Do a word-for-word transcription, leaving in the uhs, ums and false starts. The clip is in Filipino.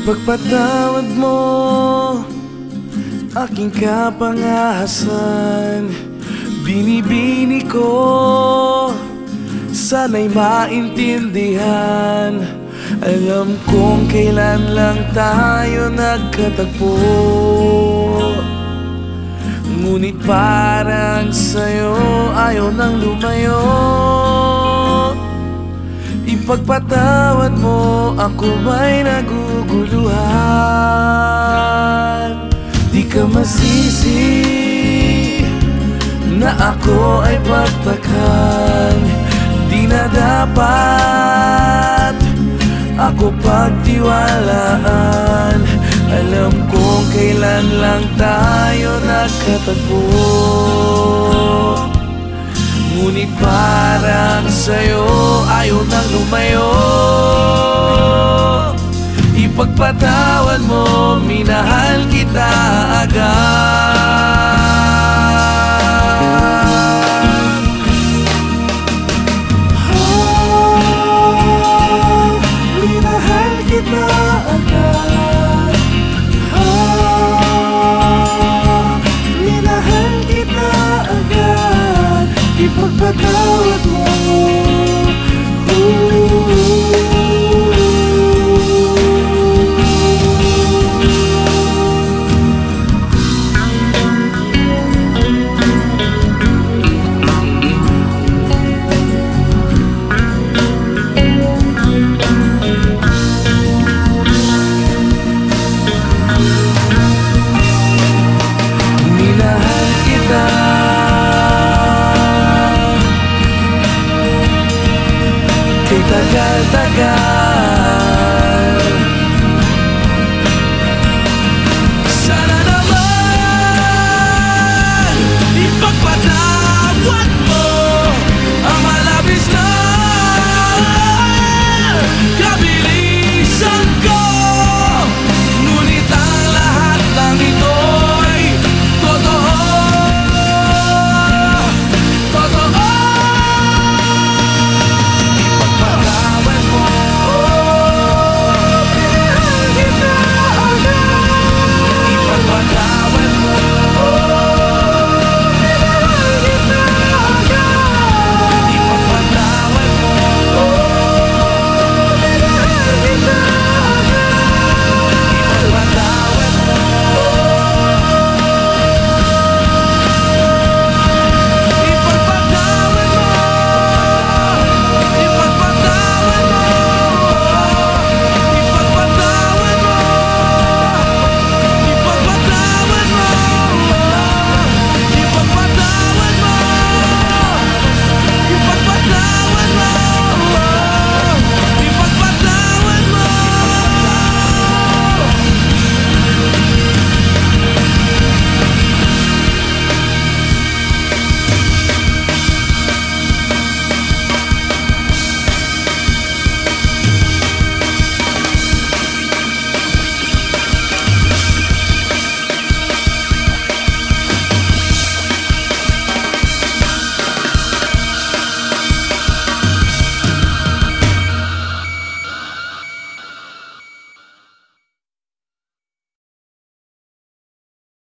Ipagpatawad mo aking kapangahasan. Binibini ko, sana'y maintindihan. Alam kong kailan lang tayo nagkatagpo, ngunit parang sa'yo ayaw nang lumayo. Ipagpatawad mo, ako may naguguluhan. Di ka masisi na ako ay pagtakhan. Di na dapat ako pagtiwalaan. Alam kong kailan lang tayo nagkatagpo, ngunit parang sa'yo ayaw nang lumayo. Ipagpatawad mo, minahal kita agad.